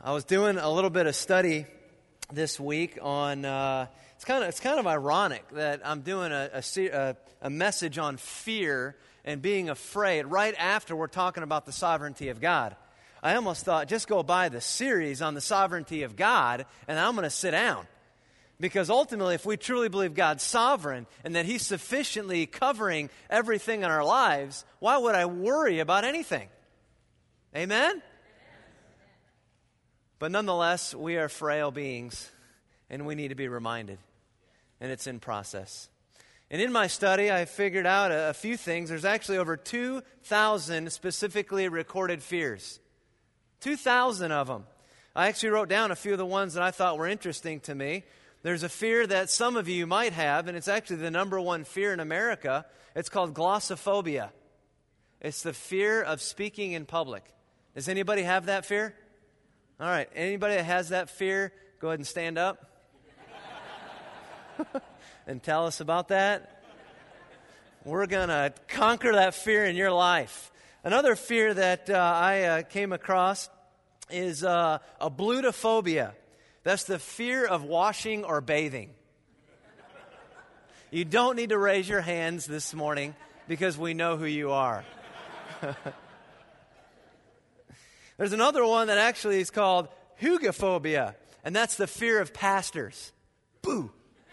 I was doing a little bit of study this week on. It's kind of ironic that I'm doing a message on fear and being afraid right after we're talking about the sovereignty of God. I almost thought just go by the series on the sovereignty of God, and I'm going to sit down. Because ultimately, if we truly believe God's sovereign and that He's sufficiently covering everything in our lives, why would I worry about anything? Amen? But nonetheless, we are frail beings, and we need to be reminded. And it's in process. And in my study, I figured out a few things. There's actually over 2,000 specifically recorded fears. 2,000 of them. I actually wrote down a few of the ones that I thought were interesting to me. There's a fear that some of you might have, and it's actually the number one fear in America. It's called glossophobia. It's the fear of speaking in public. Does anybody have that fear? All right, anybody that has that fear, go ahead and stand up and tell us about that. We're going to conquer that fear in your life. Another fear that I came across is ablutophobia. That's the fear of washing or bathing. You don't need to raise your hands this morning because we know who you are. There's another one that actually is called hugophobia, and that's the fear of pastors. Boo!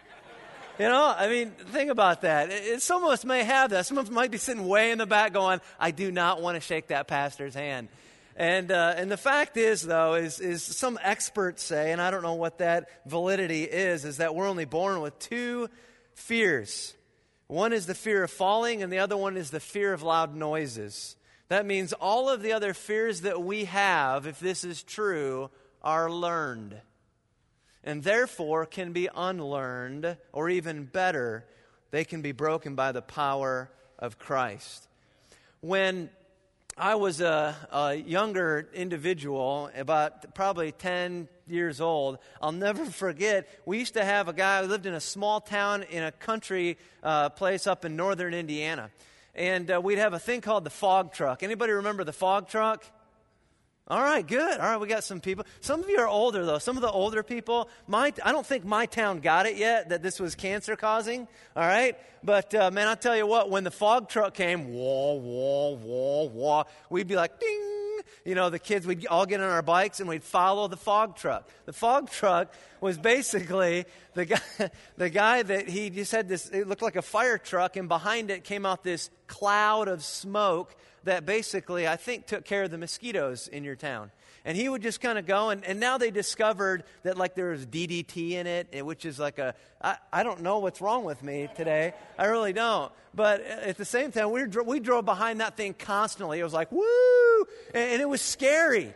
You know, I mean, think about that. Some of us may have that. Some of us might be sitting way in the back going, I do not want to shake that pastor's hand. And the fact is, though, is some experts say, and I don't know what that validity is that we're only born with two fears. One is the fear of falling, and the other one is the fear of loud noises. That means all of the other fears that we have, if this is true, are learned. And therefore can be unlearned, or even better, they can be broken by the power of Christ. When I was a younger individual, about probably 10 years old, I'll never forget, we used to have a guy who lived in a small town in a country place up in northern Indiana. And we'd have a thing called the fog truck. Anybody remember the fog truck? All right, good. All right, we got some people. Some of you are older, though. Some of the older people, I don't think my town got it yet, that this was cancer-causing. All right? But, man, I'll tell you what, when the fog truck came, wah, wah, wah, wah, we'd be like, ding. You know, the kids, we'd all get on our bikes and we'd follow the fog truck. The fog truck was basically the guy that he just had this, it looked like a fire truck, and behind it came out this cloud of smoke that basically, I think, took care of the mosquitoes in your town. And he would just kind of go, and now they discovered that, like, there was DDT in it, which is like I don't know what's wrong with me today. I really don't. But at the same time, we drove behind that thing constantly. It was like, woo! And it was scary.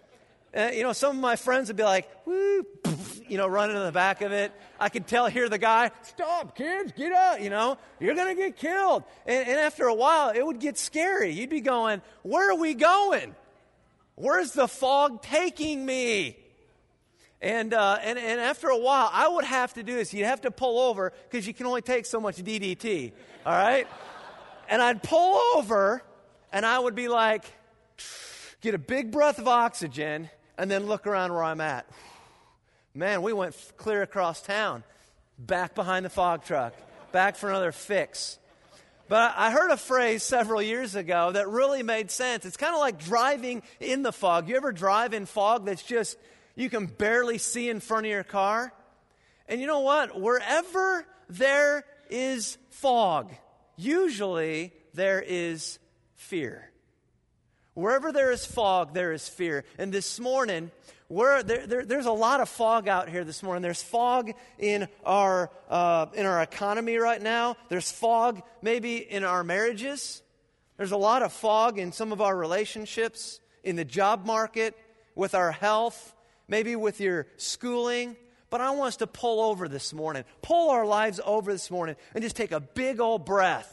You know, some of my friends would be like, woo, you know, running in the back of it. I could hear the guy, stop, kids, get out, you know, you're going to get killed. And after a while, it would get scary. You'd be going, where are we going? Where's the fog taking me? And after a while, I would have to do this. You'd have to pull over because you can only take so much DDT, all right? And I'd pull over, and I would be like, get a big breath of oxygen, and then look around where I'm at. Man, we went clear across town, back behind the fog truck, back for another fix. But I heard a phrase several years ago that really made sense. It's kind of like driving in the fog. You ever drive in fog that's just, you can barely see in front of your car? And you know what? Wherever there is fog, usually there is fear. Wherever there is fog, there is fear. And this morning, there's a lot of fog out here this morning. There's fog in our economy right now. There's fog maybe in our marriages. There's a lot of fog in some of our relationships, in the job market, with our health, maybe with your schooling. But I want us to pull over this morning, pull our lives over this morning, and just take a big old breath.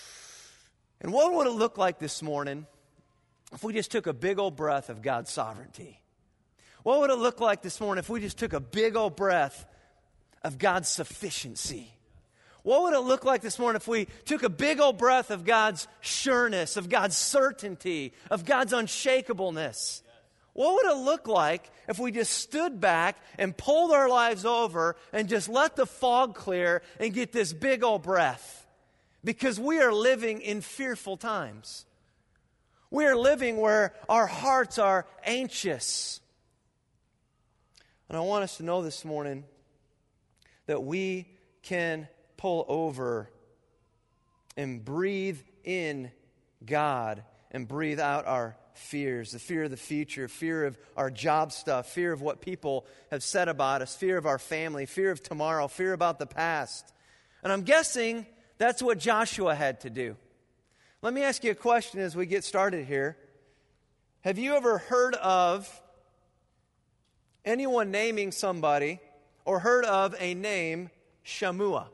And what would it look like this morning if we just took a big old breath of God's sovereignty? What would it look like this morning if we just took a big old breath of God's sufficiency? What would it look like this morning if we took a big old breath of God's sureness, of God's certainty, of God's unshakableness? What would it look like if we just stood back and pulled our lives over and just let the fog clear and get this big old breath? Because we are living in fearful times. We are living where our hearts are anxious. And I want us to know this morning that we can pull over and breathe in God and breathe out our fears, the fear of the future, fear of our job stuff, fear of what people have said about us, fear of our family, fear of tomorrow, fear about the past. And I'm guessing that's what Joshua had to do. Let me ask you a question as we get started here. Have you ever heard of anyone naming somebody or heard of a name Shammua?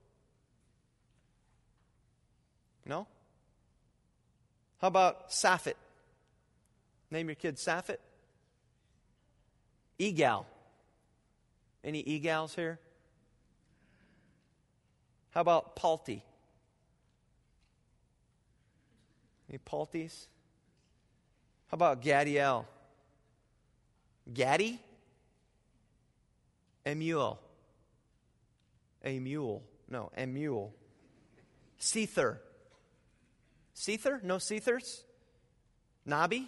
No? How about Sapphit? Name your kid Sapphit. Egal. Any Egals here? How about Palti? Any Paltis? How about Gadiel? Gaddy? Emuel. Emuel. No, Emuel. Sether. Sether? No Sethers? Nabi?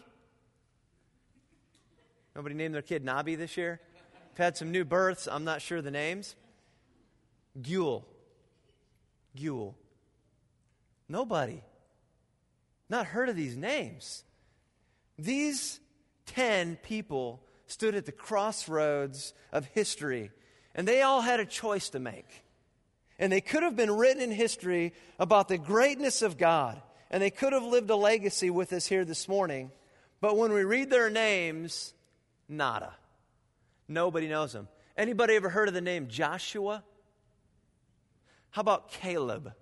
Nobody named their kid Nabi this year? We've had some new births. I'm not sure the names. Gul. Gul. Nobody. Not heard of these names. These 10 people stood at the crossroads of history, and they all had a choice to make. And they could have been written in history about the greatness of God, and they could have lived a legacy with us here this morning. But when we read their names, nada. Nobody knows them. Anybody ever heard of the name Joshua? How about Caleb?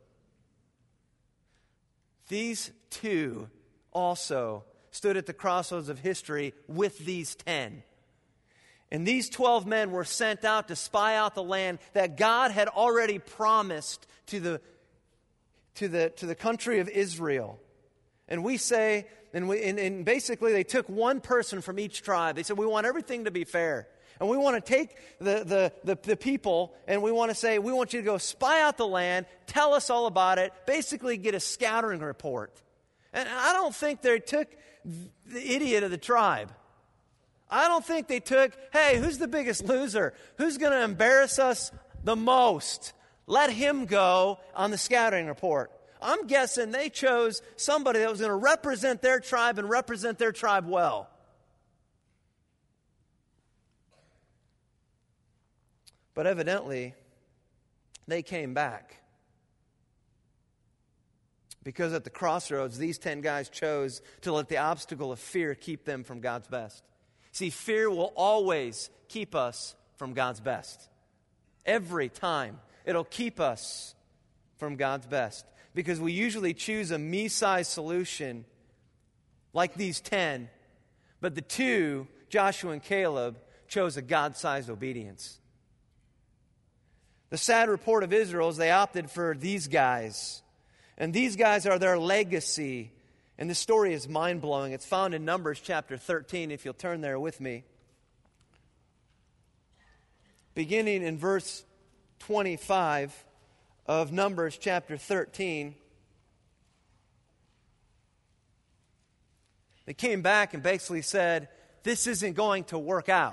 These two also stood at the crossroads of history with these 10. And these 12 men were sent out to spy out the land that God had already promised to the country of Israel. And we say, and basically they took one person from each tribe. They said, we want everything to be fair. And we want to take the people and we want to say, we want you to go spy out the land, tell us all about it, basically get a scattering report. And I don't think they took the idiot of the tribe. I don't think they took, hey, who's the biggest loser? Who's going to embarrass us the most? Let him go on the scattering report. I'm guessing they chose somebody that was going to represent their tribe and represent their tribe well. But evidently, they came back. Because at the crossroads, these 10 guys chose to let the obstacle of fear keep them from God's best. See, fear will always keep us from God's best. Every time, it'll keep us from God's best. Because we usually choose a me-sized solution like these 10. But the two, Joshua and Caleb, chose a God-sized obedience. The sad report of Israel is they opted for these guys. And these guys are their legacy. And this story is mind-blowing. It's found in Numbers chapter 13, if you'll turn there with me. Beginning in verse 25 of Numbers chapter 13. They came back and basically said, this isn't going to work out.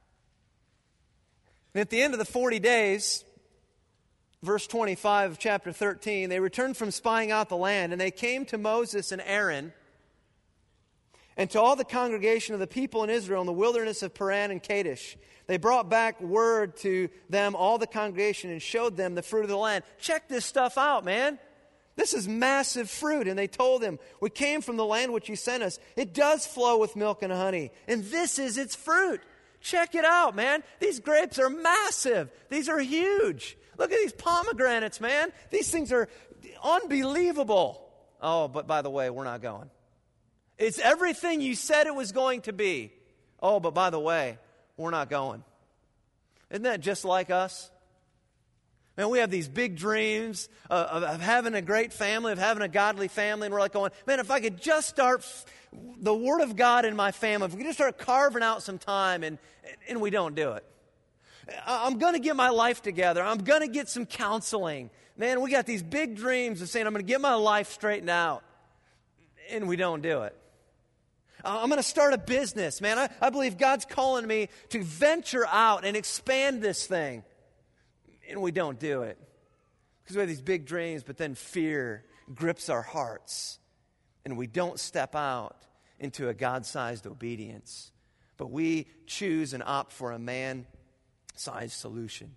And at the end of the 40 days, verse 25 of chapter 13, they returned from spying out the land, and they came to Moses and Aaron and to all the congregation of the people in Israel in the wilderness of Paran and Kadesh. They brought back word to them, all the congregation, and showed them the fruit of the land. Check this stuff out, man. This is massive fruit. And they told him, we came from the land which you sent us. It does flow with milk and honey, and this is its fruit. Check it out, man. These grapes are massive. These are huge. Look at these pomegranates, man. These things are unbelievable. Oh, but by the way, we're not going. It's everything you said it was going to be. Oh, but by the way, we're not going. Isn't that just like us? Man, we have these big dreams of having a great family, of having a godly family, and we're like going, man, if I could just start the Word of God in my family, if we could just start carving out some time, and we don't do it. I'm going to get my life together. I'm going to get some counseling. Man, we got these big dreams of saying, I'm going to get my life straightened out, and we don't do it. I'm going to start a business. Man, I believe God's calling me to venture out and expand this thing. And we don't do it. Because we have these big dreams, but then fear grips our hearts. And we don't step out into a God-sized obedience. But we choose and opt for a man-sized solution.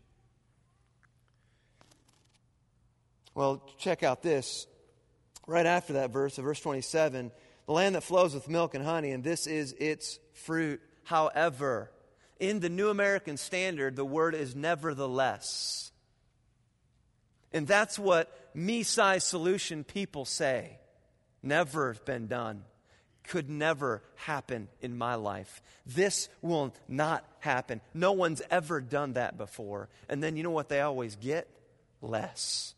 Well, check out this. Right after that verse, verse 27, the land that flows with milk and honey, and this is its fruit. However, in the New American Standard, the word is nevertheless. And that's what me-sized solution people say. Never been done. Could never happen in my life. This will not happen. No one's ever done that before. And then you know what they always get? Less.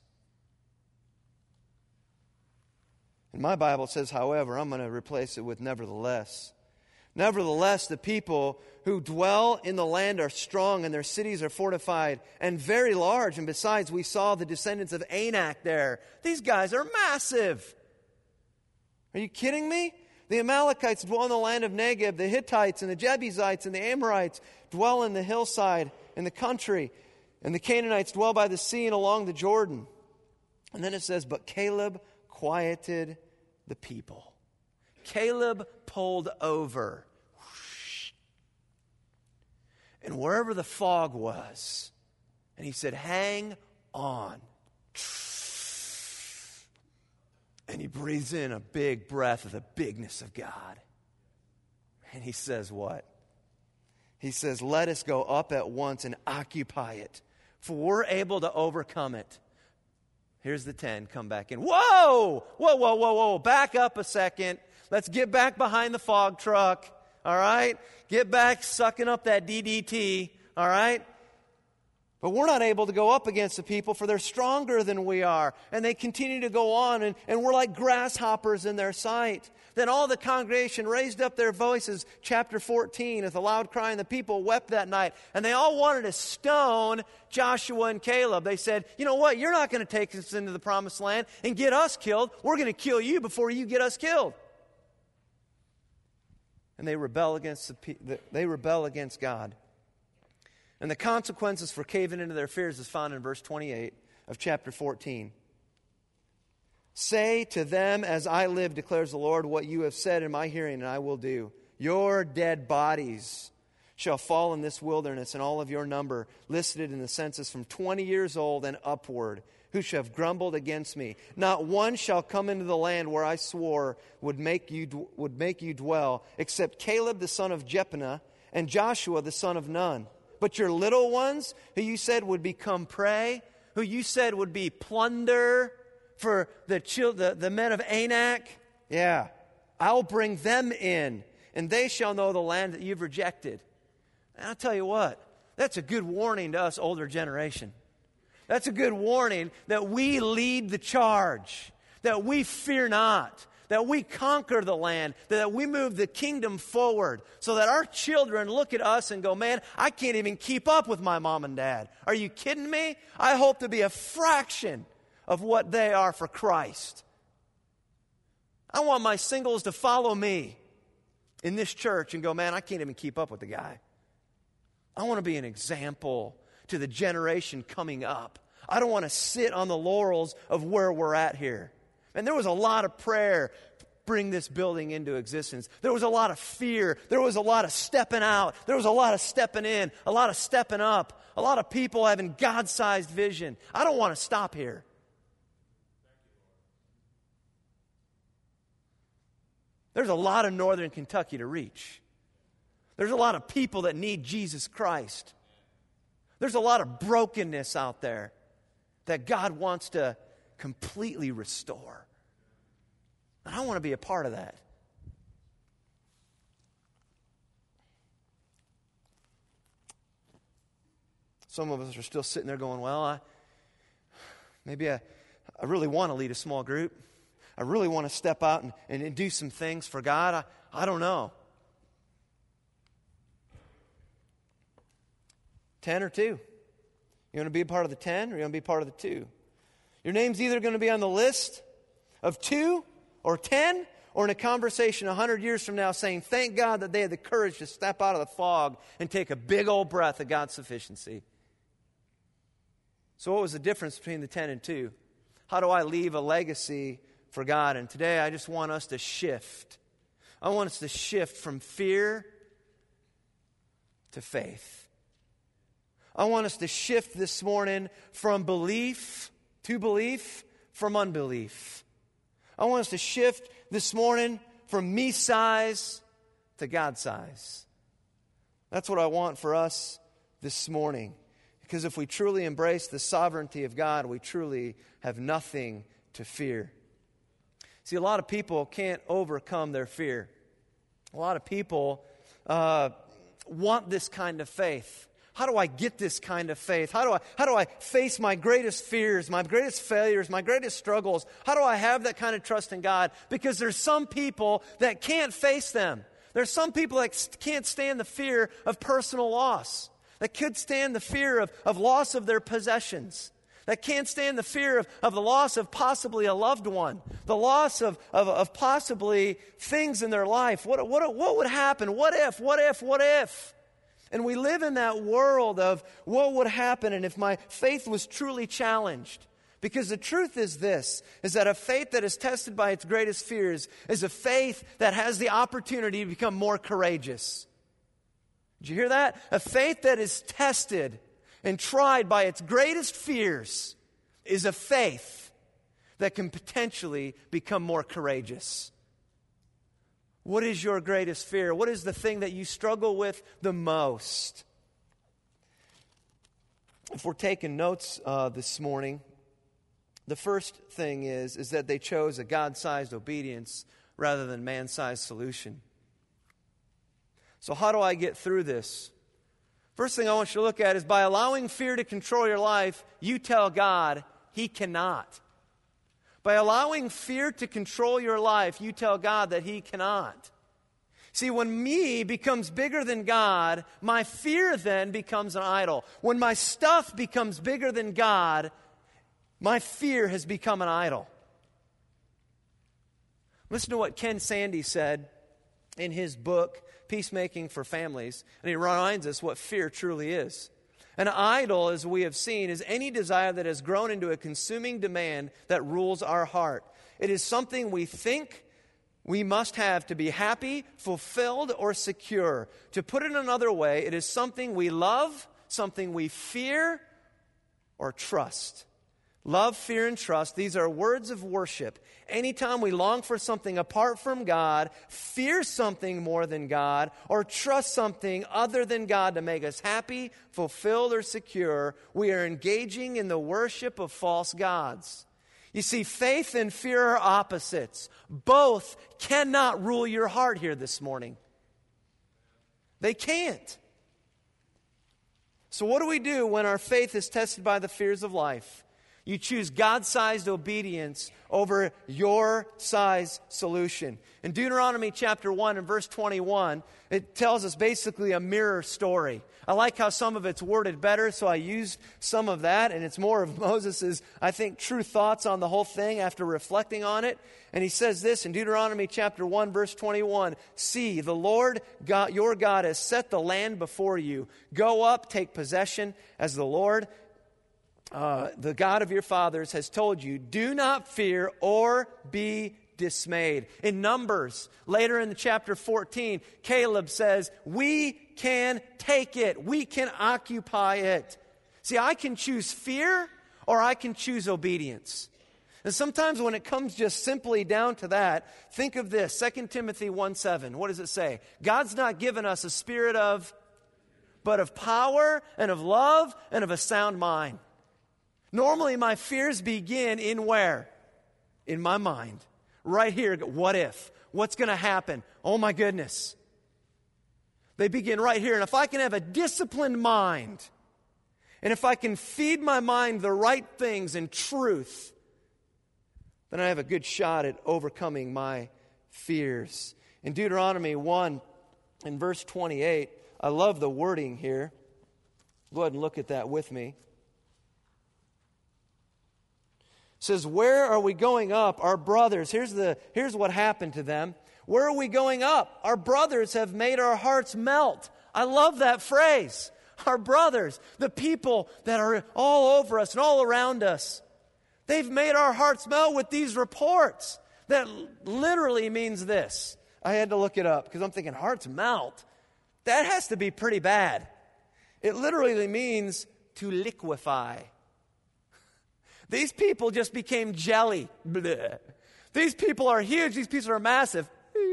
In my Bible it says, however, I'm going to replace it with nevertheless. Nevertheless, the people who dwell in the land are strong, and their cities are fortified and very large. And besides, we saw the descendants of Anak there. These guys are massive. Are you kidding me? The Amalekites dwell in the land of Negeb. The Hittites and the Jebusites and the Amorites dwell in the hillside in the country. And the Canaanites dwell by the sea and along the Jordan. And then it says, but Caleb quieted the people. Caleb pulled over. And wherever the fog was, and he said, hang on. And he breathes in a big breath of the bigness of God. And he says what? He says, let us go up at once and occupy it, for we're able to overcome it. Here's the 10, come back in. Whoa! Whoa, whoa, whoa, whoa. Back up a second. Let's get back behind the fog truck, all right? Get back sucking up that DDT, all right? But we're not able to go up against the people, for they're stronger than we are. And they continue to go on, and we're like grasshoppers in their sight. Then all the congregation raised up their voices, chapter 14, with a loud cry, and the people wept that night. And they all wanted to stone Joshua and Caleb. They said, you know what, you're not going to take us into the promised land and get us killed. We're going to kill you before you get us killed. And they rebel against God. And the consequences for caving into their fears is found in verse 28 of chapter 14. Say to them, as I live, declares the Lord, what you have said in my hearing, and I will do. Your dead bodies shall fall in this wilderness, and all of your number listed in the census from 20 years old and upward, who shall have grumbled against me. Not one shall come into the land where I swore would make you dwell, except Caleb the son of Jephunneh and Joshua the son of Nun. But your little ones, who you said would become prey, who you said would be plunder for the men of Anak, yeah, I'll bring them in, and they shall know the land that you've rejected. And I'll tell you what, that's a good warning to us older generation. That's a good warning that we lead the charge, that we fear not, that we conquer the land, that we move the kingdom forward so that our children look at us and go, man, I can't even keep up with my mom and dad. Are you kidding me? I hope to be a fraction of what they are for Christ. I want my singles to follow me in this church and go, man, I can't even keep up with the guy. I want to be an example to the generation coming up. I don't want to sit on the laurels of where we're at here. And there was a lot of prayer to bring this building into existence. There was a lot of fear. There was a lot of stepping out. There was a lot of stepping in, a lot of stepping up, a lot of people having God-sized vision. I don't want to stop here. There's a lot of northern Kentucky to reach. There's a lot of people that need Jesus Christ. There's a lot of brokenness out there that God wants to completely restore. And I want to be a part of that. Some of us are still sitting there going, well, Maybe I really want to lead a small group. I really want to step out and do some things for God. I don't know. 10 or 2? You want to be a part of the 10 or you want to be part of the 2? Your name's either going to be on the list of 2 or 10 or in a conversation 100 years from now saying, thank God that they had the courage to step out of the fog and take a big old breath of God's sufficiency. So what was the difference between the 10 and 2? How do I leave a legacy for God? And today I just want us to shift. I want us to shift from fear to faith. I want us to shift this morning from belief to belief, from unbelief. I want us to shift this morning from me size to God size. That's what I want for us this morning. Because if we truly embrace the sovereignty of God, we truly have nothing to fear. See, a lot of people can't overcome their fear. A lot of people want this kind of faith. How do I get this kind of faith? How do I face my greatest fears, my greatest failures, my greatest struggles? How do I have that kind of trust in God? Because there's some people that can't face them. There's some people that can't stand the fear of personal loss, that could stand the fear of loss of their possessions, that can't stand the fear of the loss of possibly a loved one, the loss of possibly things in their life. What would happen? What if? And we live in that world of what would happen and if my faith was truly challenged. Because the truth is this, is that a faith that is tested by its greatest fears is a faith that has the opportunity to become more courageous. Did you hear that? A faith that is tested and tried by its greatest fears is a faith that can potentially become more courageous. What is your greatest fear? What is the thing that you struggle with the most? If we're taking notes this morning, the first thing is that they chose a God-sized obedience rather than man-sized solution. So how do I get through this? First thing I want you to look at is by allowing fear to control your life, you tell God He cannot. By allowing fear to control your life, you tell God that He cannot. See, when me becomes bigger than God, my fear then becomes an idol. When my stuff becomes bigger than God, my fear has become an idol. Listen to what Ken Sande said in his book, Peacemaking for Families, and he reminds us what fear truly is. An idol, as we have seen, is any desire that has grown into a consuming demand that rules our heart. It is something we think we must have to be happy, fulfilled, or secure. To put it another way, it is something we love, something we fear, or trust. Love, fear, and trust, these are words of worship. Anytime we long for something apart from God, fear something more than God, or trust something other than God to make us happy, fulfilled, or secure, we are engaging in the worship of false gods. You see, faith and fear are opposites. Both cannot rule your heart here this morning. They can't. So what do we do when our faith is tested by the fears of life? You choose God-sized obedience over your size solution. In Deuteronomy chapter 1 and verse 21, it tells us basically a mirror story. I like how some of it's worded better, so I used some of that, and it's more of Moses' I think, true thoughts on the whole thing after reflecting on it. And he says this in Deuteronomy chapter 1, verse 21, "See, the Lord God, your God has set the land before you. Go up, take possession as the Lord the God of your fathers has told you. Do not fear or be dismayed." In Numbers, later in the chapter 14, Caleb says, we can take it. We can occupy it. See, I can choose fear or I can choose obedience. And sometimes when it comes just simply down to that, think of this, 2 Timothy 1:7. What does it say? God's not given us a spirit of, but of power and of love and of a sound mind. Normally, my fears begin in where? In my mind. Right here. What if? What's going to happen? Oh, my goodness. They begin right here. And if I can have a disciplined mind And if I can feed my mind the right things and truth, then I have a good shot at overcoming my fears. In Deuteronomy 1, in verse 28, I love the wording here. Go ahead and look at that with me. It says, where are we going up? Our brothers. Here's what happened to them. Where are we going up? Our brothers have made our hearts melt. I love that phrase. Our brothers, the people that are all over us and all around us, they've made our hearts melt with these reports. That literally means this. I had to look it up because I'm thinking, hearts melt? That has to be pretty bad. It literally means to liquefy. These people just became jelly. Bleh. These people are huge. These people are massive.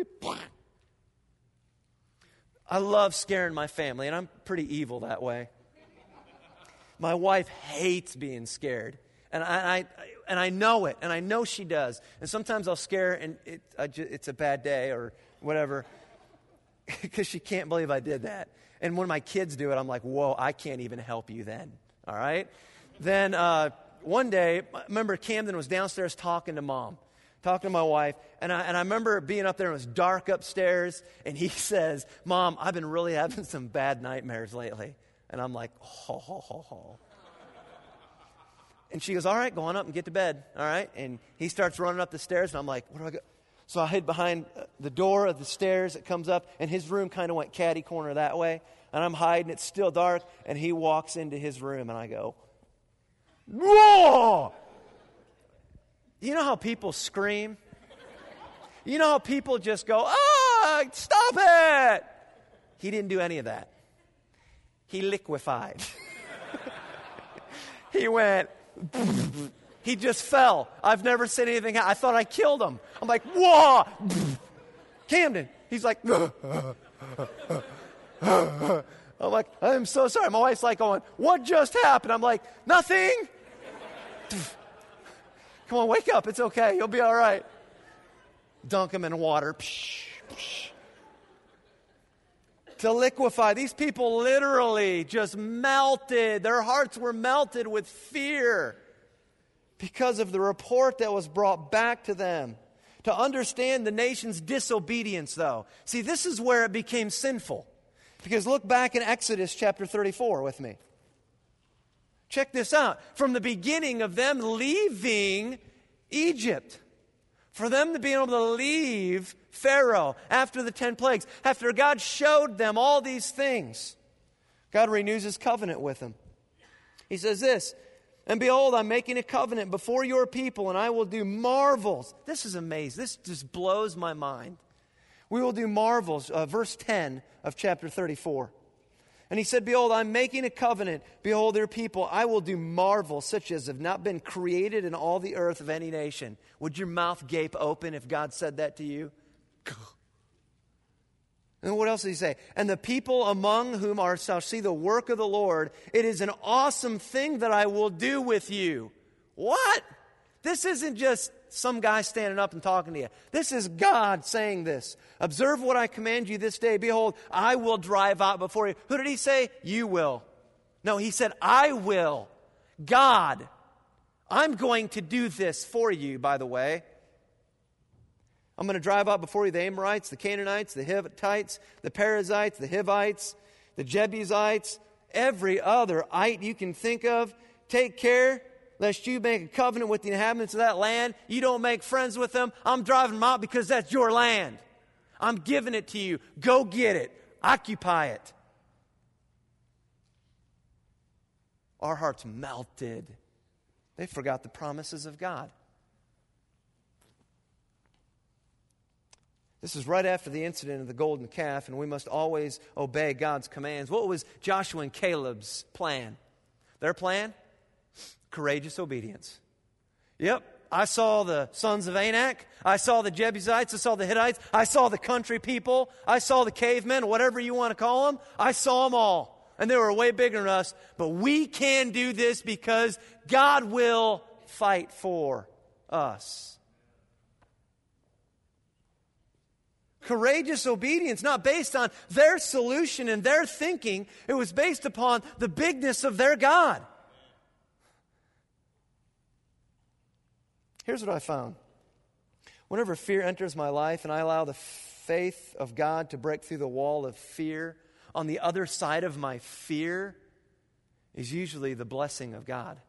I love scaring my family, and I'm pretty evil that way. My wife hates being scared, and I know it, and I know she does. And sometimes I'll scare her, and it's a bad day or whatever, because she can't believe I did that. And when my kids do it, I'm like, whoa, I can't even help you then. All right? Then one day, I remember Camden was downstairs talking to Mom. Talking to my wife, and I remember being up there, and it was dark upstairs, and he says, Mom, I've been really having some bad nightmares lately. And I'm like, ho, ho, ho, ho. And she goes, all right, go on up and get to bed, all right? And he starts running up the stairs, and I'm like, where do I go? So I hid behind the door of the stairs that comes up, and his room kind of went catty corner that way, and I'm hiding, it's still dark, and he walks into his room, and I go, whoa! You know how people scream? You know how people just go, stop it! He didn't do any of that. He liquefied. He went, he just fell. I've never seen anything. I thought I killed him. I'm like, whoa! Camden. He's like, I'm like, I'm so sorry. My wife's like going, what just happened? I'm like, nothing. Come on, wake up. It's okay. You'll be all right. Dunk him in water. Psh, psh. To liquefy. These people literally just melted. Their hearts were melted with fear because of the report that was brought back to them. To understand the nation's disobedience, though. See, this is where it became sinful. Because look back in Exodus chapter 34 with me. Check this out. From the beginning of them leaving Egypt, for them to be able to leave Pharaoh after the 10 plagues, after God showed them all these things, God renews his covenant with them. He says this, and behold, I'm making a covenant before your people, and I will do marvels. This is amazing. This just blows my mind. We will do marvels. Verse 10 of chapter 34. And he said, behold, I'm making a covenant. Behold, their people, I will do marvels such as have not been created in all the earth of any nation. Would your mouth gape open if God said that to you? And what else did he say? And the people among whom shall see the work of the Lord, it is an awesome thing that I will do with you. What? This isn't just some guy standing up and talking to you. This is God saying this. Observe what I command you this day. Behold, I will drive out before you. Who did he say? You will. No, he said, I will. God, I'm going to do this for you, by the way. I'm going to drive out before you the Amorites, the Canaanites, the Hittites, the Perizzites, the Hivites, the Jebusites, every other ite you can think of. Take care lest you make a covenant with the inhabitants of that land. You don't make friends with them. I'm driving them out because that's your land. I'm giving it to you. Go get it. Occupy it. Our hearts melted. They forgot the promises of God. This is right after the incident of the golden calf, and we must always obey God's commands. What was Joshua and Caleb's plan? Their plan? Courageous obedience. Yep, I saw the sons of Anak. I saw the Jebusites. I saw the Hittites. I saw the country people. I saw the cavemen, whatever you want to call them. I saw them all. And they were way bigger than us. But we can do this because God will fight for us. courageous obedience, not based on their solution and their thinking. It was based upon the bigness of their God. Here's what I found. Whenever fear enters my life and I allow the faith of God to break through the wall of fear, on the other side of my fear is usually the blessing of God.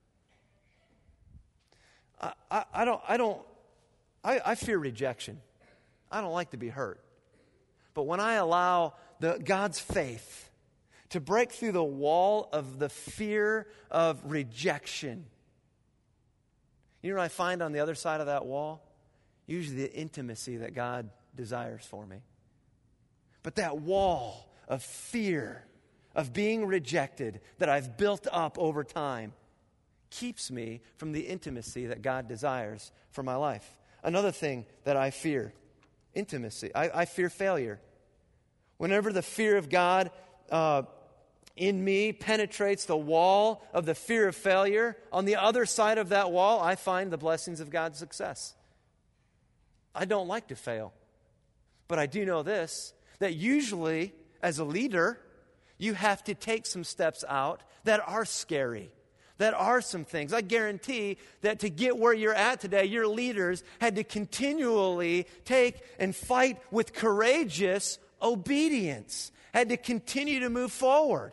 I fear rejection. I don't like to be hurt. But when I allow God's faith to break through the wall of the fear of rejection, you know what I find on the other side of that wall? Usually the intimacy that God desires for me. But that wall of fear of being rejected that I've built up over time keeps me from the intimacy that God desires for my life. Another thing that I fear, intimacy. I fear failure. Whenever the fear of God in me penetrates the wall of the fear of failure, on the other side of that wall, I find the blessings of God's success. I don't like to fail. But I do know this, that usually, as a leader, you have to take some steps out that are scary, that are some things. I guarantee that to get where you're at today, your leaders had to continually take and fight with courageous obedience, had to continue to move forward.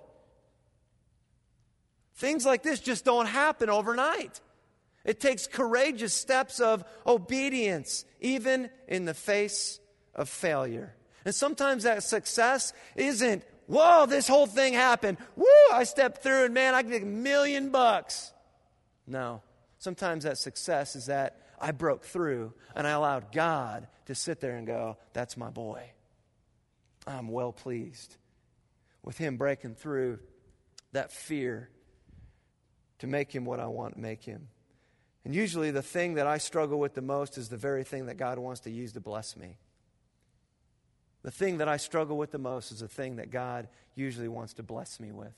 Things like this just don't happen overnight. It takes courageous steps of obedience, even in the face of failure. And sometimes that success isn't, whoa, this whole thing happened. Woo, I stepped through and man, I can get $1 million. No. Sometimes that success is that I broke through and I allowed God to sit there and go, that's my boy. I'm well pleased with him breaking through that fear to make him what I want to make him. And usually the thing that I struggle with the most is the very thing that God wants to use to bless me. The thing that I struggle with the most is the thing that God usually wants to bless me with.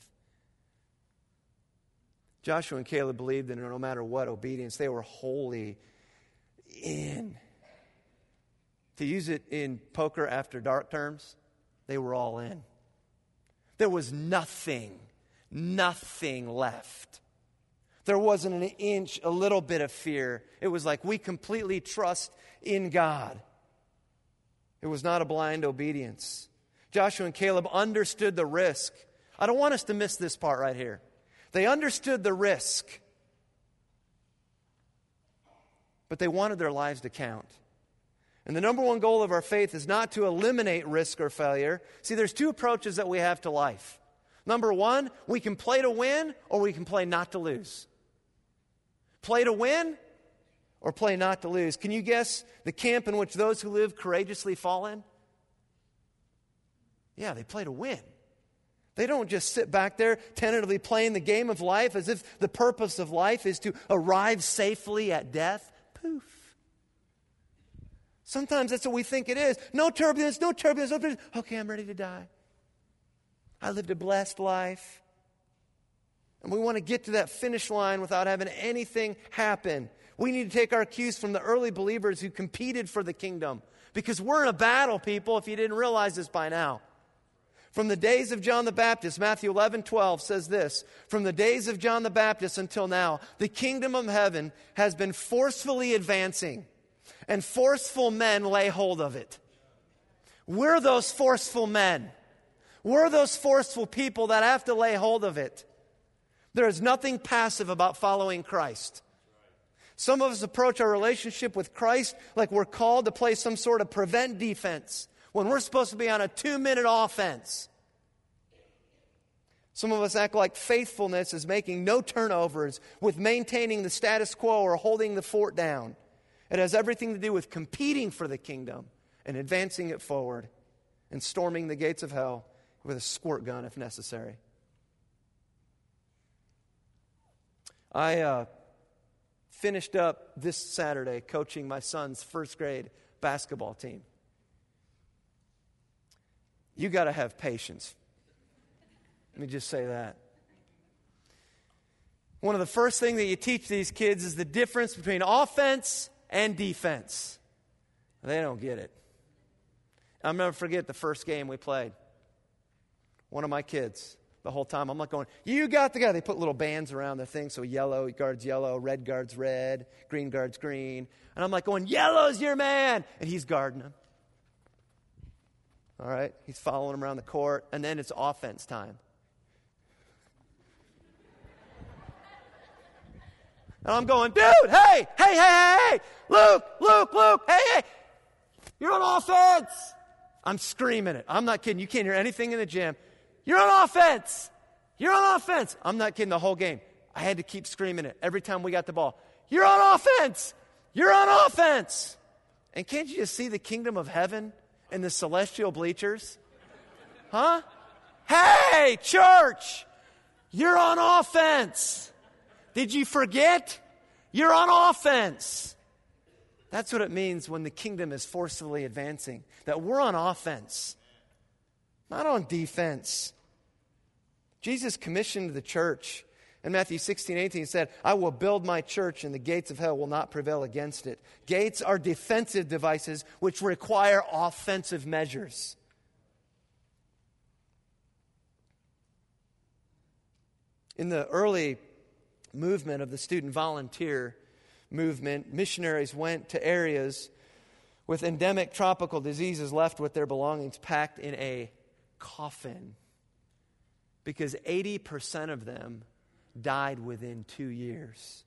Joshua and Caleb believed that no matter what obedience, they were wholly in. To use it in poker after dark terms, they were all in. There was nothing left. There wasn't an inch, a little bit of fear. It was like we completely trust in God. It was not a blind obedience. Joshua and Caleb understood the risk. I don't want us to miss this part right here. They understood the risk, but they wanted their lives to count. And the number one goal of our faith is not to eliminate risk or failure. See, there's two approaches that we have to life. Number one, we can play to win or we can play not to lose. Play to win or play not to lose. Can you guess the camp in which those who live courageously fall in? Yeah, they play to win. They don't just sit back there tentatively playing the game of life as if the purpose of life is to arrive safely at death. Poof. Sometimes that's what we think it is. No turbulence, no turbulence, no turbulence. Okay, I'm ready to die. I lived a blessed life. And we want to get to that finish line without having anything happen. We need to take our cues from the early believers who competed for the kingdom. Because we're in a battle, people, if you didn't realize this by now. From the days of John the Baptist, Matthew 11:12 says this, from the days of John the Baptist until now, the kingdom of heaven has been forcefully advancing, and forceful men lay hold of it. We're those forceful men. We're those forceful people that have to lay hold of it. There is nothing passive about following Christ. Some of us approach our relationship with Christ like we're called to play some sort of prevent defense when we're supposed to be on a 2-minute offense. Some of us act like faithfulness is making no turnovers with maintaining the status quo or holding the fort down. It has everything to do with competing for the kingdom and advancing it forward and storming the gates of hell with a squirt gun if necessary. I finished up this Saturday coaching my son's first grade basketball team. You got to have patience. Let me just say that. One of the first things that you teach these kids is the difference between offense and defense. They don't get it. I'll never forget the first game we played. One of my kids, the whole time, I'm like going, you got the guy. They put little bands around the thing, so yellow guards yellow, red guards red, green guards green. And I'm like going, yellow's your man. And he's guarding him. All right? He's following him around the court. And then it's offense time. And I'm going, dude, hey, Luke, hey, you're on offense. I'm screaming it. I'm not kidding. You can't hear anything in the gym. You're on offense. I'm not kidding the whole game. I had to keep screaming it every time we got the ball. You're on offense. And can't you just see the kingdom of heaven in the celestial bleachers? Huh? Hey, church, you're on offense. Did you forget? You're on offense. That's what it means when the kingdom is forcefully advancing, that we're on offense, not on defense. Jesus commissioned the church. In Matthew 16:18, he said, I will build my church and the gates of hell will not prevail against it. Gates are defensive devices which require offensive measures. In the early movement of the student volunteer movement, missionaries went to areas with endemic tropical diseases, left with their belongings packed in a coffin, because 80% of them died within 2 years.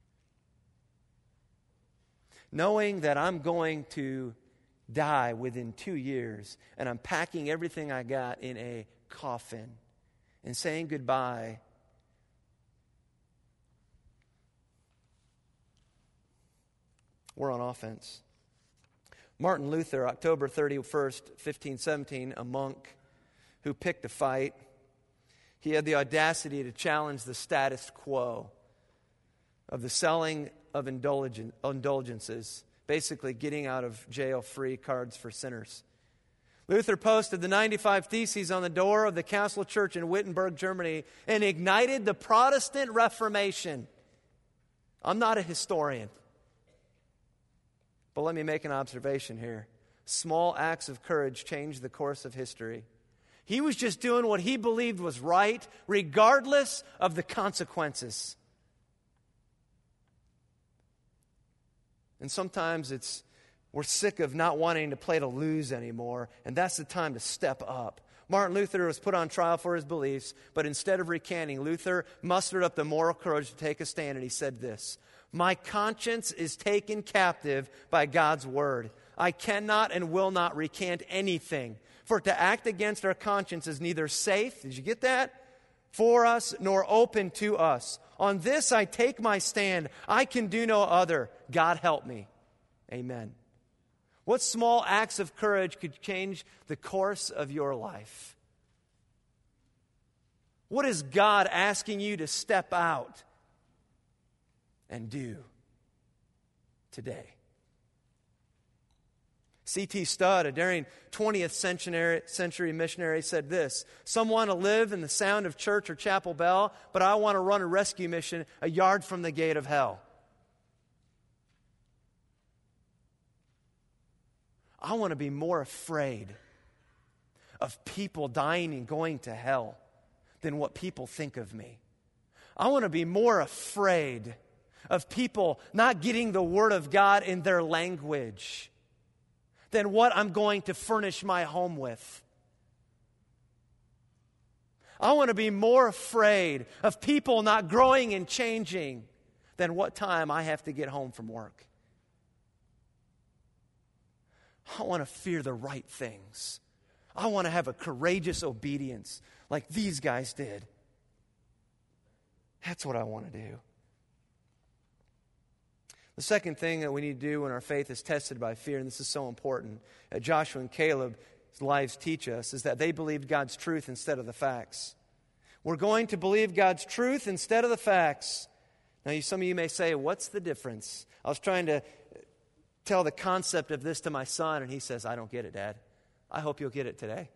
Knowing that I'm going to die within 2 years, and I'm packing everything I got in a coffin and saying goodbye, we're on offense. Martin Luther, October 31st, 1517, a monk who picked a fight. He had the audacity to challenge the status quo of the selling of indulgences, basically getting out of jail free cards for sinners. Luther posted the 95 Theses on the door of the Castle Church in Wittenberg, Germany, and ignited the Protestant Reformation. I'm not a historian, but let me make an observation here. Small acts of courage change the course of history. He was just doing what he believed was right, regardless of the consequences. And sometimes we're sick of not wanting to play to lose anymore, and that's the time to step up. Martin Luther was put on trial for his beliefs, but instead of recanting, Luther mustered up the moral courage to take a stand, and he said this: my conscience is taken captive by God's word. I cannot and will not recant anything. For to act against our conscience is neither safe, did you get that? For us, nor open to us. On this I take my stand. I can do no other. God help me. Amen. What small acts of courage could change the course of your life? What is God asking you to step out and do today? C.T. Studd, a daring 20th century missionary, said this: some want to live in the sound of church or chapel bell, but I want to run a rescue mission a yard from the gate of hell. I want to be more afraid of people dying and going to hell than what people think of me. I want to be more afraid of people not getting the Word of God in their language than what I'm going to furnish my home with. I want to be more afraid of people not growing and changing than what time I have to get home from work. I want to fear the right things. I want to have a courageous obedience like these guys did. That's what I want to do. The second thing that we need to do when our faith is tested by fear, and this is so important, Joshua and Caleb's lives teach us, is that they believed God's truth instead of the facts. We're going to believe God's truth instead of the facts. Now, some of you may say, what's the difference? I was trying to tell the concept of this to my son, and he says, I don't get it, Dad. I hope you'll get it today.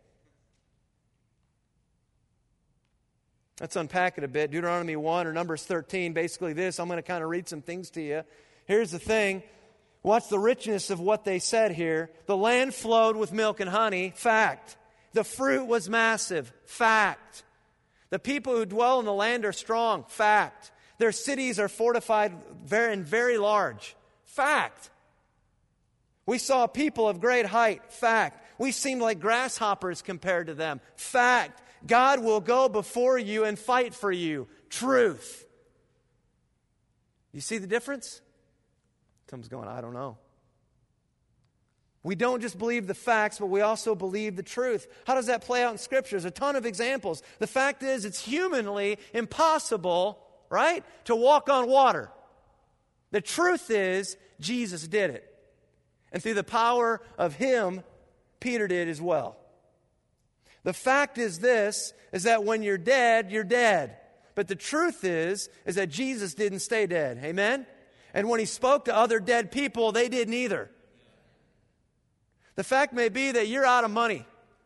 Let's unpack it a bit. Deuteronomy 1 or Numbers 13, basically this. I'm going to kind of read some things to you. Here's the thing. Watch the richness of what they said here. The land flowed with milk and honey. Fact. The fruit was massive. Fact. The people who dwell in the land are strong. Fact. Their cities are fortified and very large. Fact. We saw people of great height. Fact. We seemed like grasshoppers compared to them. Fact. God will go before you and fight for you. Truth. You see the difference? Someone's going, I don't know. We don't just believe the facts, but we also believe the truth. How does that play out in Scripture? There's a ton of examples. The fact is, it's humanly impossible, right, to walk on water. The truth is, Jesus did it. And through the power of Him, Peter did as well. The fact is this, is that when you're dead, you're dead. But the truth is that Jesus didn't stay dead. Amen? And when He spoke to other dead people, they didn't either. The fact may be that you're out of money.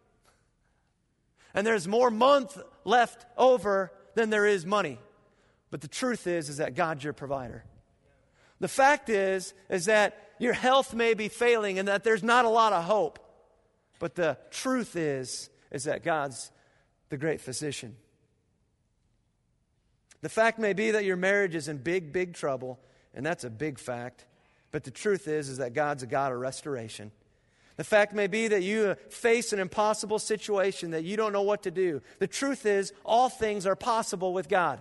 And there's more month left over than there is money. But the truth is that God's your provider. The fact is that your health may be failing and that there's not a lot of hope. But the truth is that God's the great physician. The fact may be that your marriage is in big, big trouble, and that's a big fact. But the truth is that God's a God of restoration. The fact may be that you face an impossible situation that you don't know what to do. The truth is, all things are possible with God.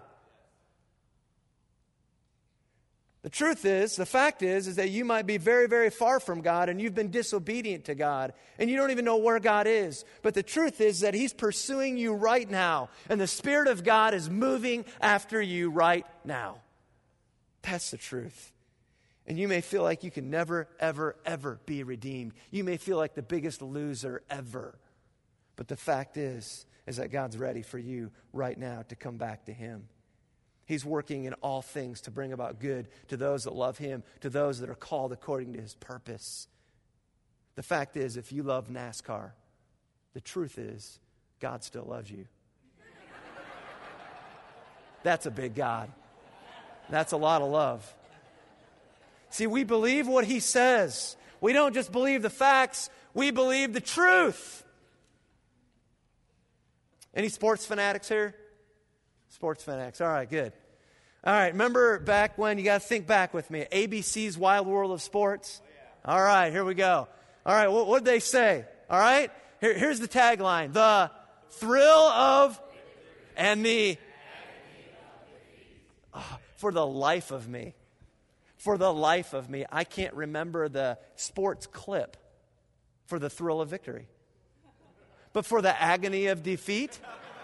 The fact is that you might be very, very far from God and you've been disobedient to God and you don't even know where God is. But the truth is that He's pursuing you right now and the Spirit of God is moving after you right now. That's the truth. And you may feel like you can never, ever, ever be redeemed. You may feel like the biggest loser ever. But the fact is that God's ready for you right now to come back to Him. He's working in all things to bring about good to those that love Him, to those that are called according to His purpose. The fact is, if you love NASCAR, the truth is, God still loves you. That's a big God. That's a lot of love. See, we believe what He says. We don't just believe the facts, we believe the truth. Any sports fanatics here? Sports fanatics. All right, good. All right, remember back when, you got to think back with me, ABC's Wild World of Sports? Oh, yeah. All right, here we go. All right, what did they say? All right, here's the tagline. The thrill of and the... Oh, for the life of me. For the life of me, I can't remember the sports clip for the thrill of victory. But for the agony of defeat...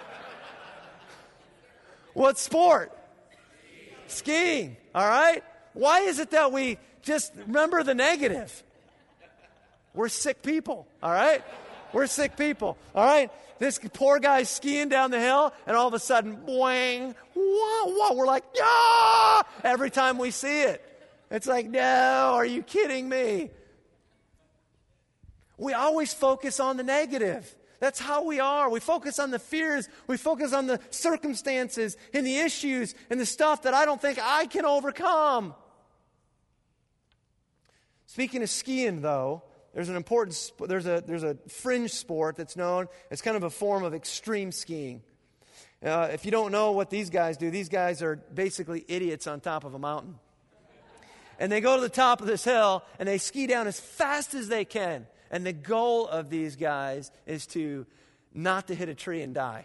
What sport? Skiing. All right? Why is it that we just remember the negative? We're sick people. All right? We're sick people. All right? This poor guy's skiing down the hill, and all of a sudden, boing, wah, wah. We're like, yeah! Every time we see it. It's like, no, are you kidding me? We always focus on the negative. That's how we are. We focus on the fears. We focus on the circumstances and the issues and the stuff that I don't think I can overcome. Speaking of skiing, though, there's a fringe sport that's known as kind of a form of extreme skiing. If you don't know what these guys do, these guys are basically idiots on top of a mountain. And they go to the top of this hill and they ski down as fast as they can. And the goal of these guys is not to hit a tree and die.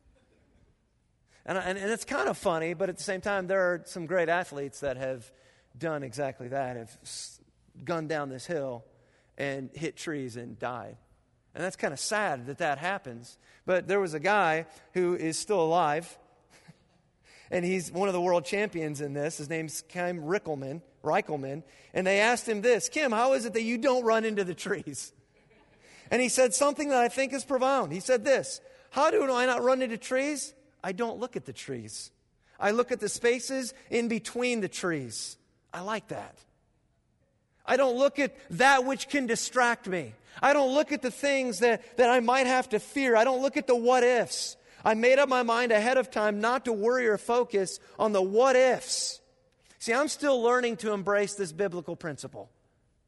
And it's kind of funny, but at the same time, there are some great athletes that have done exactly that, have gone down this hill and hit trees and died. And that's kind of sad that happens. But there was a guy who is still alive, and he's one of the world champions in this. His name's Kim Reichelman. And they asked him this, Kim, how is it that you don't run into the trees? And he said something that I think is profound. He said this, how do I not run into trees? I don't look at the trees. I look at the spaces in between the trees. I like that. I don't look at that which can distract me. I don't look at the things that I might have to fear. I don't look at the what ifs. I made up my mind ahead of time not to worry or focus on the what ifs. See, I'm still learning to embrace this biblical principle.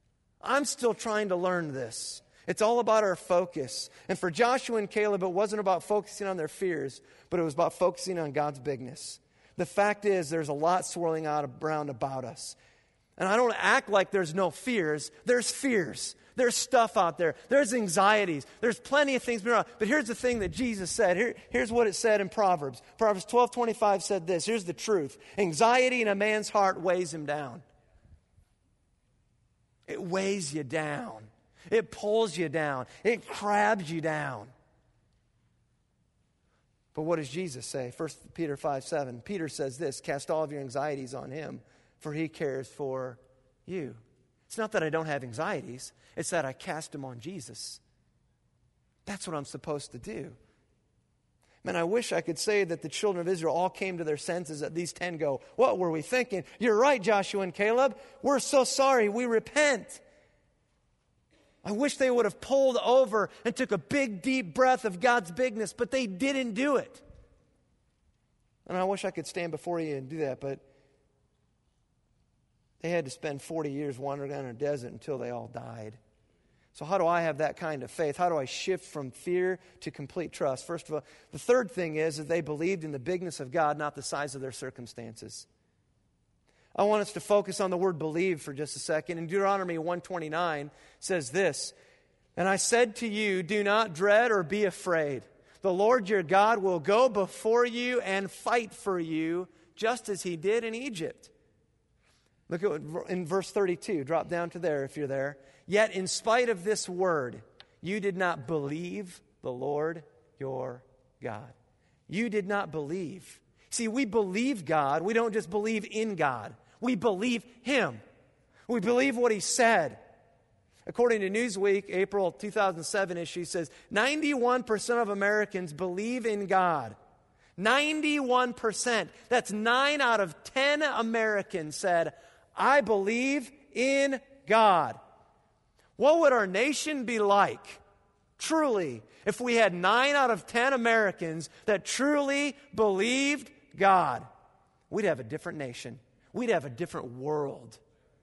I'm still trying to learn this. It's all about our focus. And for Joshua and Caleb, it wasn't about focusing on their fears, but it was about focusing on God's bigness. The fact is, there's a lot swirling around about us. And I don't act like there's no fears. There's fears. There's stuff out there. There's anxieties. There's plenty of things going on. But here's the thing that Jesus said. Here's what it said in Proverbs. Proverbs 12:25 said this. Here's the truth. Anxiety in a man's heart weighs him down. It weighs you down. It pulls you down. It crabs you down. But what does Jesus say? 1 Peter 5:7. Peter says this, cast all of your anxieties on him, for he cares for you. It's not that I don't have anxieties. It's that I cast them on Jesus. That's what I'm supposed to do. Man, I wish I could say that the children of Israel all came to their senses, that these 10 go, what were we thinking? You're right, Joshua and Caleb. We're so sorry. We repent. I wish they would have pulled over and took a big, deep breath of God's bigness, but they didn't do it. And I wish I could stand before you and do that, but they had to spend 40 years wandering down in a desert until they all died. So how do I have that kind of faith? How do I shift from fear to complete trust? First of all, the third thing is that they believed in the bigness of God, not the size of their circumstances. I want us to focus on the word believe for just a second. In Deuteronomy 1:29 says this, and I said to you, do not dread or be afraid. The Lord your God will go before you and fight for you, just as he did in Egypt. Look at in verse 32. Drop down to there if you're there. Yet in spite of this word, you did not believe the Lord your God. You did not believe. See, we believe God. We don't just believe in God. We believe him. We believe what he said. According to Newsweek, April 2007 issue says 91% of Americans believe in God. 91%. That's 9 out of 10 Americans said, I believe in God. What would our nation be like, truly, if we had 9 out of 10 Americans that truly believed God? We'd have a different nation. We'd have a different world.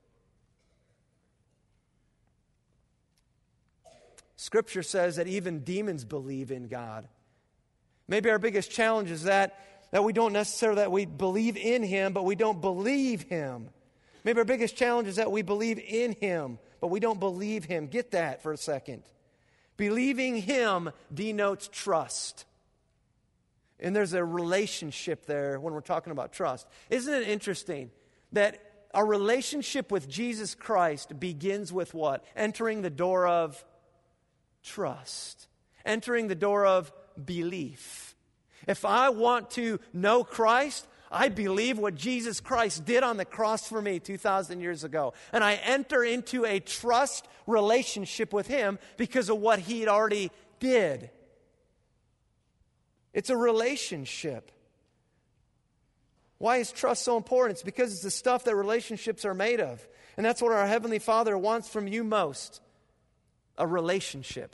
Scripture says that even demons believe in God. Maybe our biggest challenge is that we don't necessarily, that we believe in him, but we don't believe him. Maybe our biggest challenge is that we believe in him, but we don't believe him. Get that for a second. Believing him denotes trust. And there's a relationship there when we're talking about trust. Isn't it interesting that our relationship with Jesus Christ begins with what? Entering the door of trust. Entering the door of belief. If I want to know Christ, I believe what Jesus Christ did on the cross for me 2,000 years ago. And I enter into a trust relationship with him because of what he already did. It's a relationship. Why is trust so important? It's because it's the stuff that relationships are made of. And that's what our Heavenly Father wants from you most. A relationship.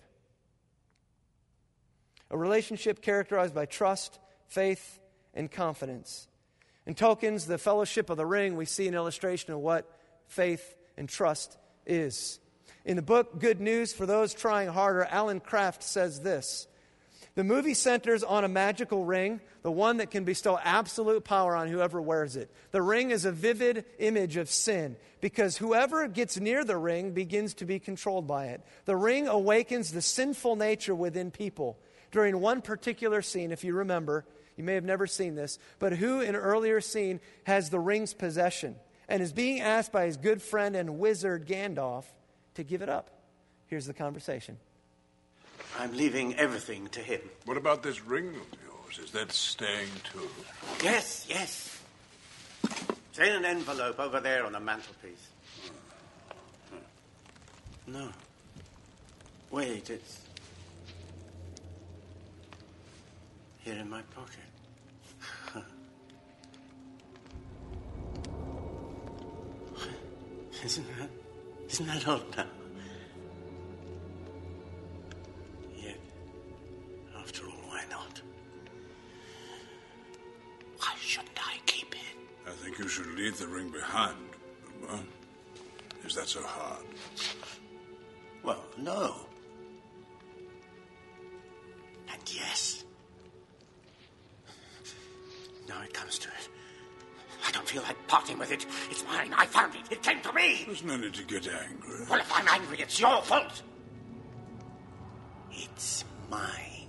A relationship characterized by trust, faith, and confidence. In Tolkien's The Fellowship of the Ring, we see an illustration of what faith and trust is. In the book Good News for Those Trying Harder, Alan Kraft says this. The movie centers on a magical ring, the one that can bestow absolute power on whoever wears it. The ring is a vivid image of sin because whoever gets near the ring begins to be controlled by it. The ring awakens the sinful nature within people. During one particular scene, if you remember, you may have never seen this, but who in an earlier scene has the ring's possession and is being asked by his good friend and wizard Gandalf to give it up? Here's the conversation. I'm leaving everything to him. What about this ring of yours? Is that staying too? Yes, yes. It's in an envelope over there on the mantelpiece. No. Wait, it's here in my pocket. Isn't that odd now? Yet, after all, why not? Why shouldn't I keep it? I think you should leave the ring behind. Well, Is that so hard? Well, no. And yes. Now it comes to it. I don't feel like parting with it. It's mine. I found it. It came to me. There's no need to get angry. Well, if I'm angry, it's your fault. It's mine.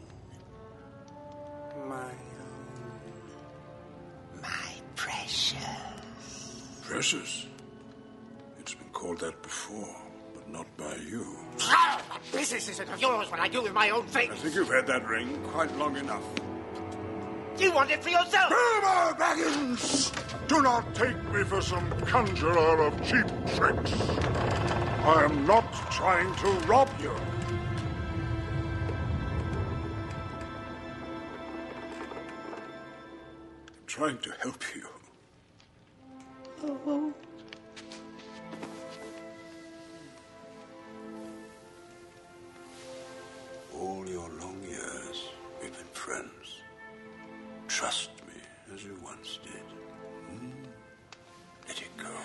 My own. My precious. Precious? It's been called that before, but not by you. Oh, what business is it of yours when I do with my own things? I think you've had that ring quite long enough. You want it for yourself. Bilbo Baggins! Do not take me for some conjurer of cheap tricks. I am not trying to rob you. I'm trying to help you. Oh. All your long years, we've been friends. Trust me, as you once did. Let it go.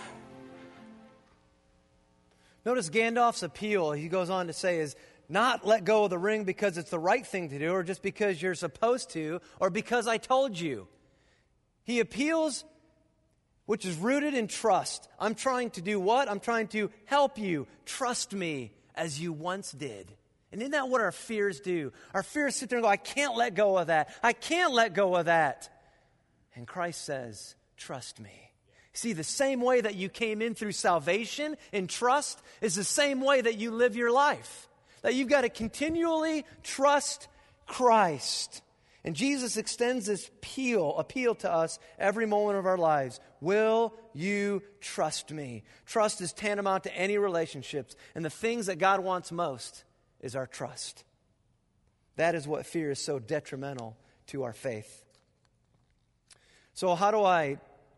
Notice Gandalf's appeal, he goes on to say, is not let go of the ring because it's the right thing to do or just because you're supposed to or because I told you. He appeals, which is rooted in trust. I'm trying to do what? I'm trying to help you. Trust me as you once did. And isn't that what our fears do? Our fears sit there and go, I can't let go of that. I can't let go of that. And Christ says, trust me. See, the same way that you came in through salvation and trust is the same way that you live your life. That you've got to continually trust Christ. And Jesus extends this appeal to us every moment of our lives. Will you trust me? Trust is tantamount to any relationships. And the things that God wants most is our trust. That is what fear is so detrimental to our faith. So how do I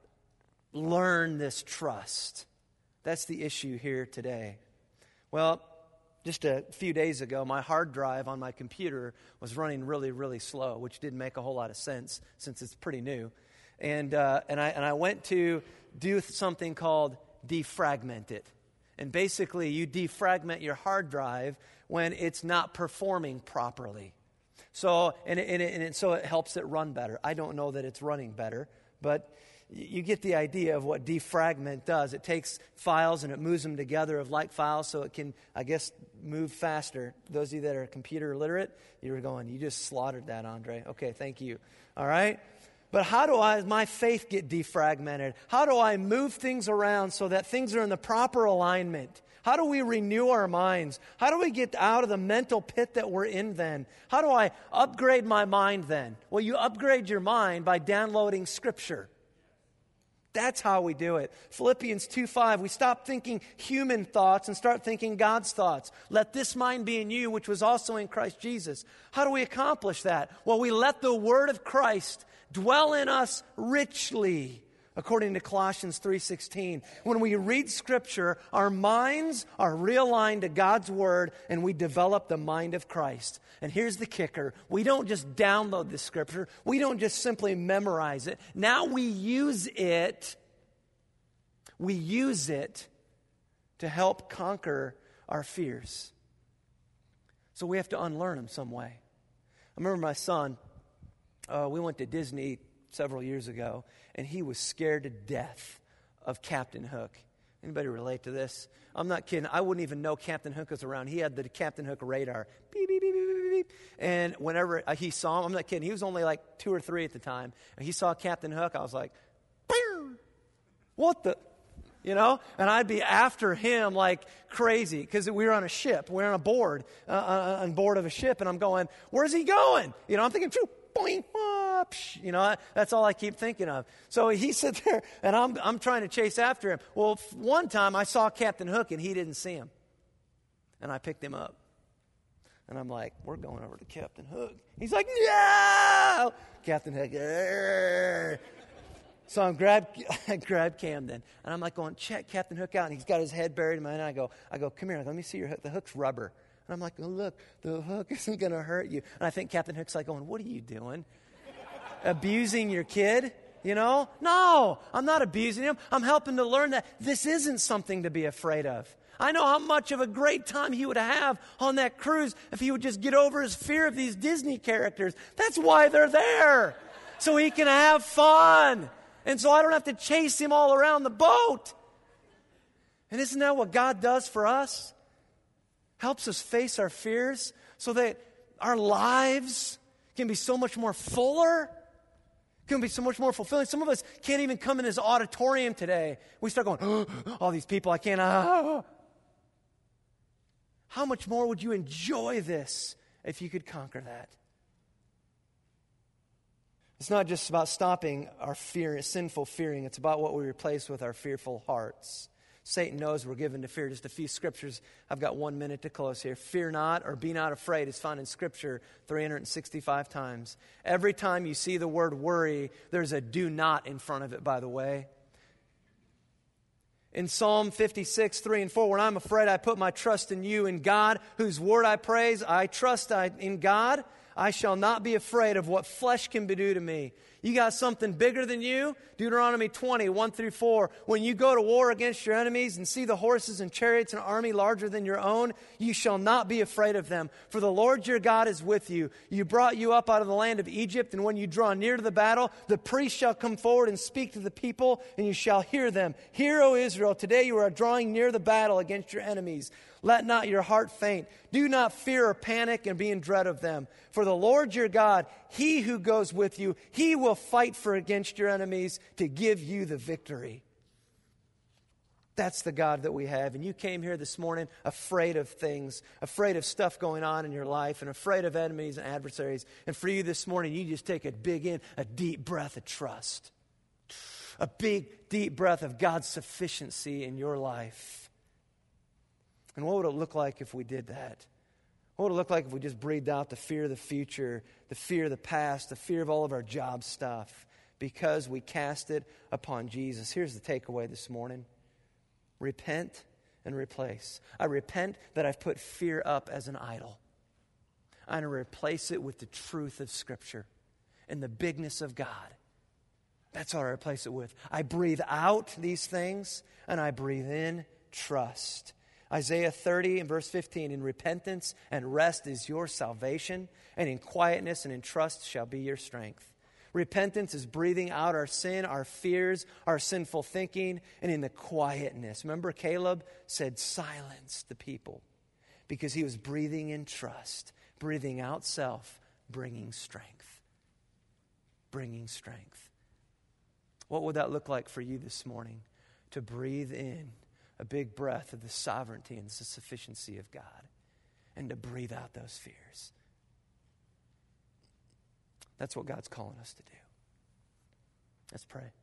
learn this trust? That's the issue here today. Well, just a few days ago, my hard drive on my computer was running really, really slow, which didn't make a whole lot of sense since it's pretty new. And I went to do something called defragment it. And basically, you defragment your hard drive when it's not performing properly. So so it helps it run better. I don't know that it's running better, but you get the idea of what defragment does. It takes files and it moves them together of like files so it can, I guess, move faster. Those of you that are computer literate, you were going, you just slaughtered that, Andre. Okay, thank you. All right? But how do my faith get defragmented? How do I move things around so that things are in the proper alignment? How do we renew our minds? How do we get out of the mental pit that we're in then? How do I upgrade my mind then? Well, you upgrade your mind by downloading Scripture. That's how we do it. Philippians 2:5, we stop thinking human thoughts and start thinking God's thoughts. Let this mind be in you, which was also in Christ Jesus. How do we accomplish that? Well, we let the Word of Christ dwell in us richly, according to Colossians 3:16. When we read Scripture, our minds are realigned to God's Word, and we develop the mind of Christ. And here's the kicker. We don't just download the Scripture. We don't just simply memorize it. Now we use it. We use it to help conquer our fears. So we have to unlearn them some way. I remember my son, we went to Disney several years ago, and he was scared to death of Captain Hook. Anybody relate to this? I'm not kidding. I wouldn't even know Captain Hook was around. He had the Captain Hook radar. Beep, beep, beep, beep, beep, beep. And whenever he saw him, I'm not kidding. He was only like 2 or 3 at the time. And he saw Captain Hook. I was like, Pew! What the? You know? And I'd be after him like crazy because we were on a ship. We were on a board, on board of a ship. And I'm going, where's he going? You know, I'm thinking, boing, you know, that's all I keep thinking of. So he sits there, and I'm trying to chase after him. Well, one time I saw Captain Hook, and he didn't see him. And I picked him up. And I'm like, we're going over to Captain Hook. He's like, no! Captain Hook. Arr. So I grabbed Camden, and I'm like going, check Captain Hook out. And he's got his head buried in mine. And I go, come here. Let me see your hook. The hook's rubber. And I'm like, oh, look, the hook isn't going to hurt you. And I think Captain Hook's like going, what are you doing? Abusing your kid? you know? No, I'm not abusing him. I'm helping to learn that this isn't something to be afraid of. I know how much of a great time he would have on that cruise if he would just get over his fear of these Disney characters. That's why they're there, so he can have fun. And so I don't have to chase him all around the boat. And isn't that what God does for us? Helps us face our fears so that our lives can be so much more fuller, can be so much more fulfilling. Some of us can't even come in his auditorium today. We start going, oh, all these people, I can't. How much more would you enjoy this if you could conquer that? It's not just about stopping our fear, sinful fearing. It's about what we replace with our fearful hearts. Satan knows we're given to fear. Just a few scriptures. I've got 1 minute to close here. Fear not or be not afraid is found in Scripture 365 times. Every time you see the word worry, there's a do not in front of it, by the way. In Psalm 56, 3 and 4, when I'm afraid, I put my trust in you, in God, whose word I praise. I trust in God. I shall not be afraid of what flesh can do to me. You got something bigger than you? Deuteronomy 20, 1 through 4. When you go to war against your enemies and see the horses and chariots and army larger than your own, you shall not be afraid of them. For the Lord your God is with you. You brought you up out of the land of Egypt, and when you draw near to the battle, the priest shall come forward and speak to the people, and you shall hear them. Hear, O Israel, today you are drawing near the battle against your enemies. Let not your heart faint. Do not fear or panic and be in dread of them. For the Lord your God, He who goes with you, He will fight for against your enemies to give you the victory. That's the God that we have. And you came here this morning afraid of things, afraid of stuff going on in your life, and afraid of enemies and adversaries. And for you this morning, you just take a deep breath of trust. A big, deep breath of God's sufficiency in your life. And what would it look like if we did that? What would it look like if we just breathed out the fear of the future, the fear of the past, the fear of all of our job stuff, because we cast it upon Jesus? Here's the takeaway this morning. Repent and replace. I repent that I've put fear up as an idol. I'm going to replace it with the truth of Scripture and the bigness of God. That's what I replace it with. I breathe out these things, and I breathe in trust. Isaiah 30 and verse 15, in repentance and rest is your salvation, and in quietness and in trust shall be your strength. Repentance is breathing out our sin, our fears, our sinful thinking, and in the quietness. Remember, Caleb said, silence the people, because he was breathing in trust, breathing out self, bringing strength. Bringing strength. What would that look like for you this morning? To breathe in a big breath of the sovereignty and the sufficiency of God, and to breathe out those fears. That's what God's calling us to do. Let's pray.